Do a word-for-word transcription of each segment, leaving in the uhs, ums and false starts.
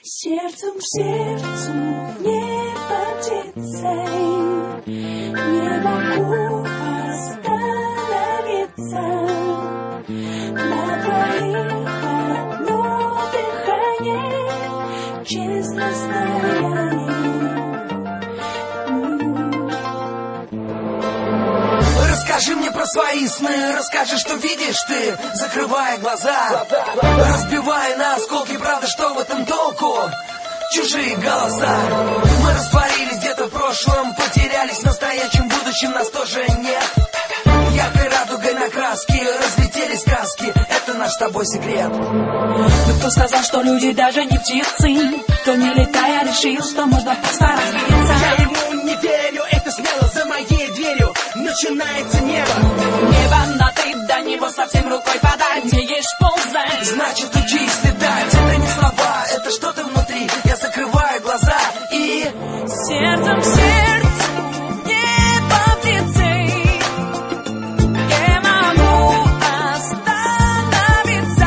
Сердцем к сердцу не потиться, не могу остановиться. На твоих одно дыхание через расстояние. Расскажи мне про свои сны, расскажи, что видишь ты, закрывая глаза, разбивая на осколки, правда, что в этом толку? Чужие голоса. Мы растворились где-то в прошлом, потерялись в настоящем, будущем нас тоже нет. Яркой радугой на краске разлетелись сказки, это наш с тобой секрет. Но кто сказал, что люди даже не птицы? Кто не летая решил, что можно просто разбиться? Я ему не верю, это смело за моей дверью начинается небо. Небо, но ты до него совсем рукой подать не ешь ползать. Значит, учись летать, это не слова, это что-то внутри. Я закрываю глаза и сердцем к сердцу не по птице. Не могу остановиться.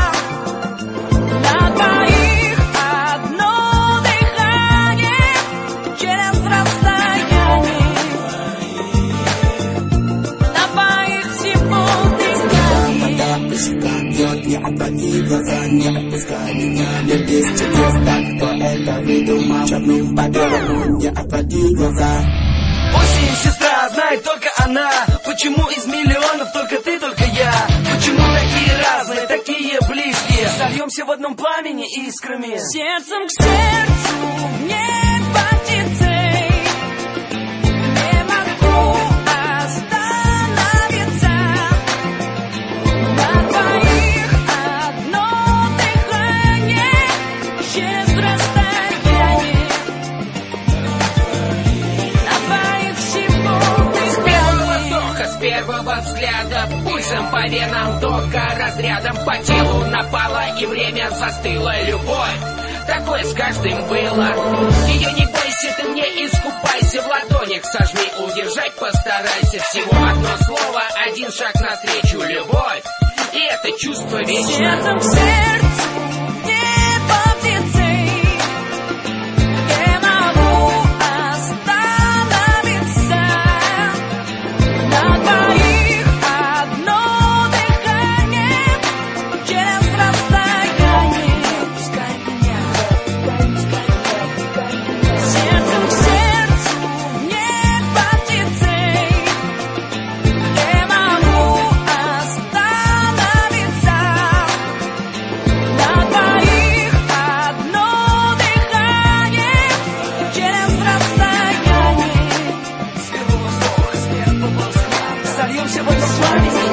На двоих одно дыхание через расстояние. На двоих всего дыхание. Не отводи глаза, не отпускай меня, не без тебе так, кто это выдумал. Черным по белому, не отводи глаза. Осень, сестра, знает только она. Почему из миллионов только ты, только я? Почему такие разные, такие близкие? Сольемся в одном пламени искрами. Сердцем к сердцу не по птице. Не могу остановиться. На двоих одно дыхание через расстояние. На двоих всего С первого вдоха, с первого взгляда, пульсом по венам, тока разрядом по телу напала, и время застыло. Любовь, такое с каждым было. Ее не бойся, ты мне искупайся, в ладонях сожми, удержать постарайся. Всего одно слово, один шаг навстречу. Любовь, и это чувство вечно. сердцем к сердцу не по птице. Не могу остановиться. На двоих одно дыхание через расстояние. Пускай меня, сердцем к сердцу не по птице. Не могу остановиться. На двоих одно дыхание через расстояние. С первого вздоха, с первого взгляда сольемся в одном пламени.